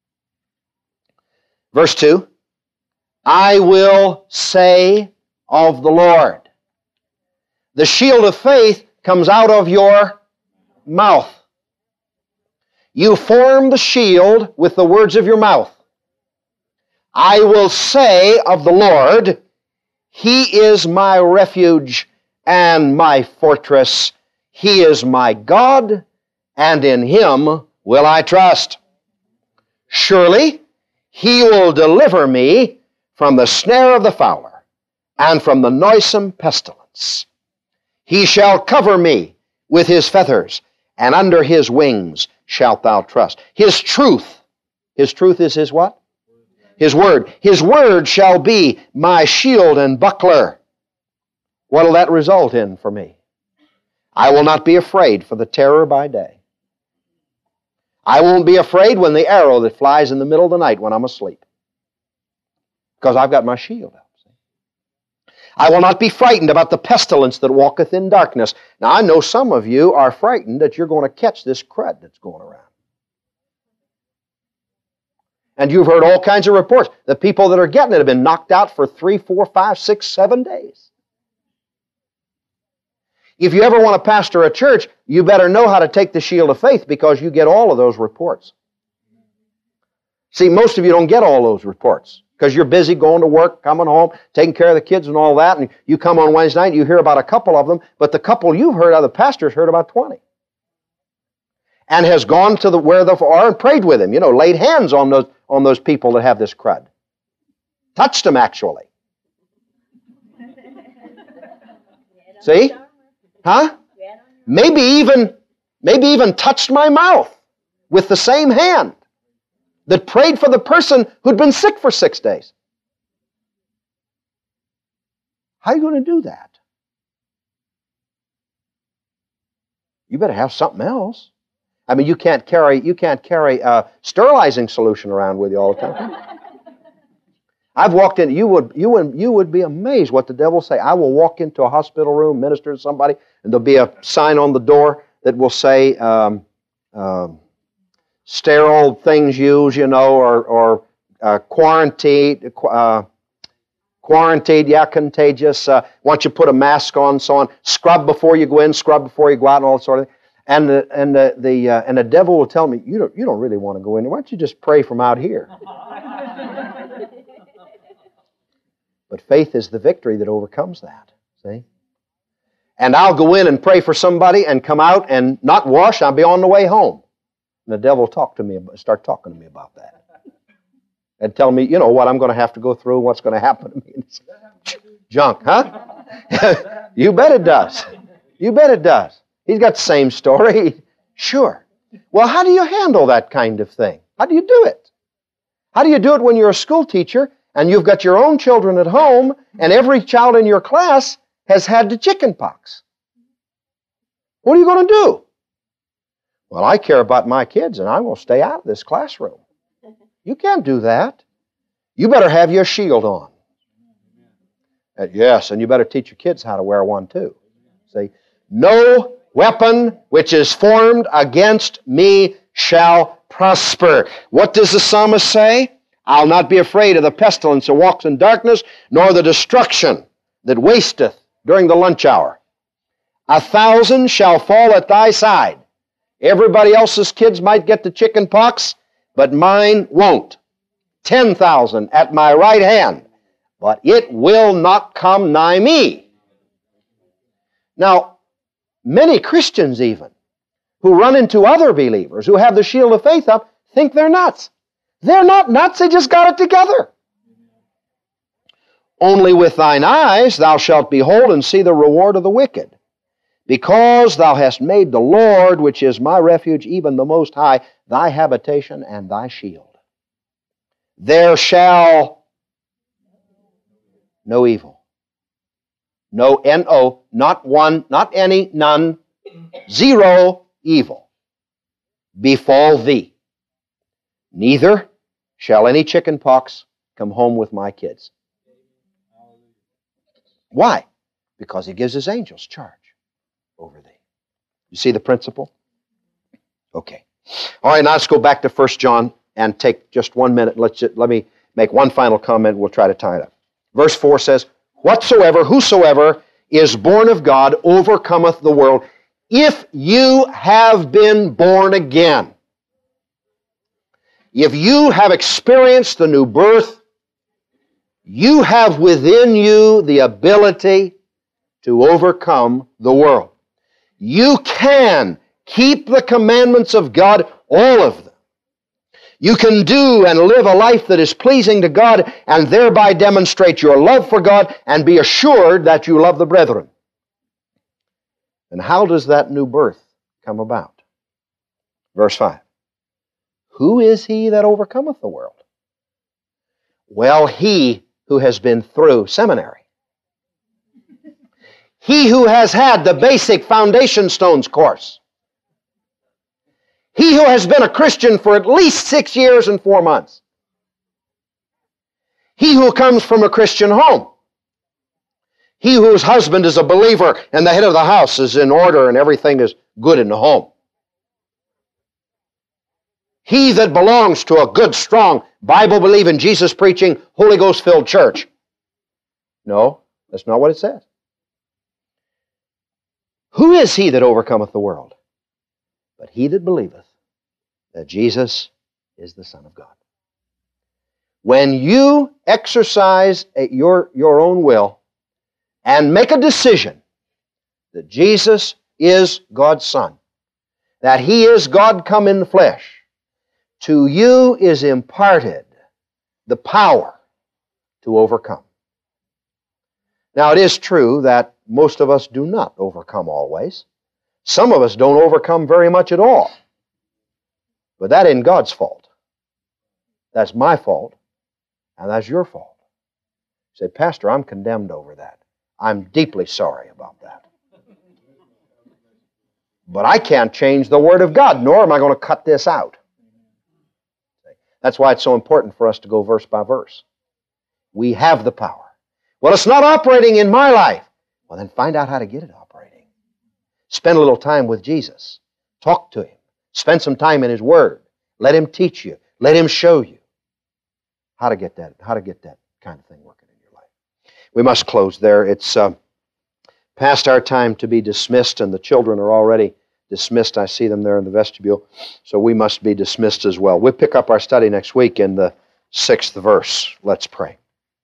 Verse two, I will say of the Lord. The shield of faith comes out of your mouth. You form the shield with the words of your mouth. I will say of the Lord, He is my refuge and my fortress. He is my God, and in Him will I trust. Surely He will deliver me from the snare of the fowler and from the noisome pestilence. He shall cover me with His feathers, and under His wings shalt thou trust. His truth, His truth is His what? His word. His word shall be my shield and buckler. What will that result in for me? I will not be afraid for the terror by day. I won't be afraid when the arrow that flies in the middle of the night when I'm asleep, because I've got my shield up. I will not be frightened about the pestilence that walketh in darkness. Now, I know some of you are frightened that you're going to catch this crud that's going around. And you've heard all kinds of reports. The people that are getting it have been knocked out for three, four, five, six, seven days. If you ever want to pastor a church, you better know how to take the shield of faith, because you get all of those reports. See, most of you don't get all those reports, because you're busy going to work, coming home, taking care of the kids and all that, and you come on Wednesday night and you hear about a couple of them, but the couple you've heard of, the pastor's heard about twenty. And has gone to the where they are and prayed with him, you know, laid hands on those, on those people that have this crud. Touched them, actually. See? Huh? Maybe even, maybe even touched my mouth with the same hand that prayed for the person who'd been sick for six days. How are you going to do that? You better have something else. I mean, you can't carry you can't carry a sterilizing solution around with you all the time. I've walked in. You would you would you would be amazed what the devil will say. I will walk into a hospital room, minister to somebody, and there'll be a sign on the door that will say, Um, um, sterile things used, you know, or, or uh, quarantined, uh, quarantined, yeah, contagious. Uh, once you put a mask on, so on. Scrub before you go in, scrub before you go out, and all that sort of thing. And the and the, the uh, and the devil will tell me, you don't you don't really want to go in there. Why don't you just pray from out here? But faith is the victory that overcomes that. See. And I'll go in and pray for somebody and come out and not wash. I'll be on the way home. And the devil talk to me, start talking to me about that. And tell me, you know, what I'm going to have to go through, what's going to happen to me. It's junk, huh? You bet it does. You bet it does. He's got the same story. Sure. Well, how do you handle that kind of thing? How do you do it? How do you do it when you're a school teacher and you've got your own children at home and every child in your class has had the chicken pox? What are you going to do? Well, I care about my kids, and I will stay out of this classroom. You can't do that. You better have your shield on. And yes, and you better teach your kids how to wear one too. See, no weapon which is formed against me shall prosper. What does the psalmist say? I'll not be afraid of the pestilence that walks in darkness, nor the destruction that wasteth during the lunch hour. A thousand shall fall at thy side. Everybody else's kids might get the chicken pox, but mine won't. Ten thousand at my right hand, but it will not come nigh me. Now, many Christians even, who run into other believers who have the shield of faith up, think they're nuts. They're not nuts, they just got it together. Only with thine eyes thou shalt behold and see the reward of the wicked, because thou hast made the Lord, which is my refuge, even the Most High, thy habitation and thy shield. There shall no evil. No, N O, not one, not any, none, zero evil befall thee. Neither shall any chicken pox come home with my kids. Why? Because He gives His angels charge over thee. You see the principle? Okay. All right, now let's go back to First John and take just one minute. Let's just, let me make one final comment. We'll try to tie it up. Verse four says, whatsoever, whosoever is born of God overcometh the world. If you have been born again, if you have experienced the new birth, you have within you the ability to overcome the world. You can keep the commandments of God, all of them. You can do and live a life that is pleasing to God and thereby demonstrate your love for God and be assured that you love the brethren. And how does that new birth come about? Verse five. Who is he that overcometh the world? Well, he who has been through seminary. He who has had the basic foundation stones course. He who has been a Christian for at least six years and four months. He who comes from a Christian home. He whose husband is a believer and the head of the house is in order and everything is good in the home. He that belongs to a good, strong, Bible-believing, Jesus-preaching, Holy Ghost-filled church. No, that's not what it says. Who is he that overcometh the world? But he that believeth that Jesus is the Son of God. When you exercise your, your own will and make a decision that Jesus is God's Son, that He is God come in the flesh, to you is imparted the power to overcome. Now, it is true that most of us do not overcome always. Some of us don't overcome very much at all. But that ain't God's fault. That's my fault, and that's your fault. You say, Pastor, I'm condemned over that. I'm deeply sorry about that. But I can't change the Word of God, nor am I going to cut this out. That's why it's so important for us to go verse by verse. We have the power. Well, it's not operating in my life. Well, then find out how to get it operating. Spend a little time with Jesus. Talk to Him. Spend some time in His Word. Let Him teach you. Let Him show you how to get that, how to get that kind of thing working in your life. We must close there. It's uh, past our time to be dismissed, and the children are already dismissed. I see them there in the vestibule. So we must be dismissed as well. We'll pick up our study next week in the sixth verse. Let's pray.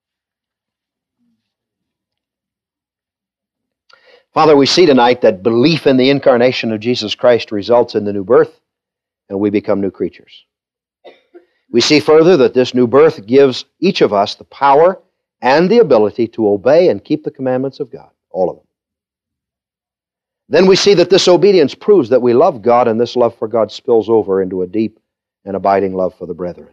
Father, we see tonight that belief in the incarnation of Jesus Christ results in the new birth, and we become new creatures. We see further that this new birth gives each of us the power and the ability to obey and keep the commandments of God, all of them. Then we see that this obedience proves that we love God, and this love for God spills over into a deep and abiding love for the brethren.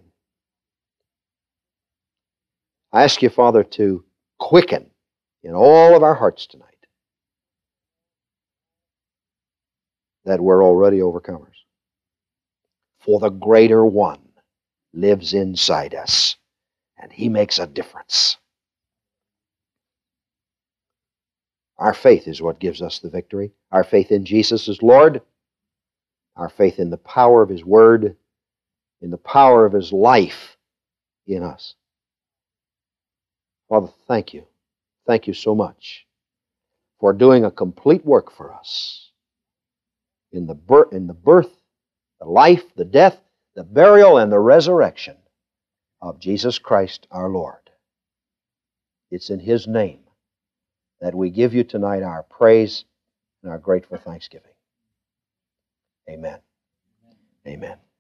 I ask you, Father, to quicken in all of our hearts tonight that we're already overcomers. For the greater one lives inside us, and He makes a difference. Our faith is what gives us the victory. Our faith in Jesus as Lord. Our faith in the power of His Word, in the power of His life in us. Father, thank you. Thank you so much for doing a complete work for us in the birth, in the birth, the life, the death, the burial, and the resurrection of Jesus Christ our Lord. It's in His name that we give you tonight our praise and our grateful thanksgiving. Amen. Amen.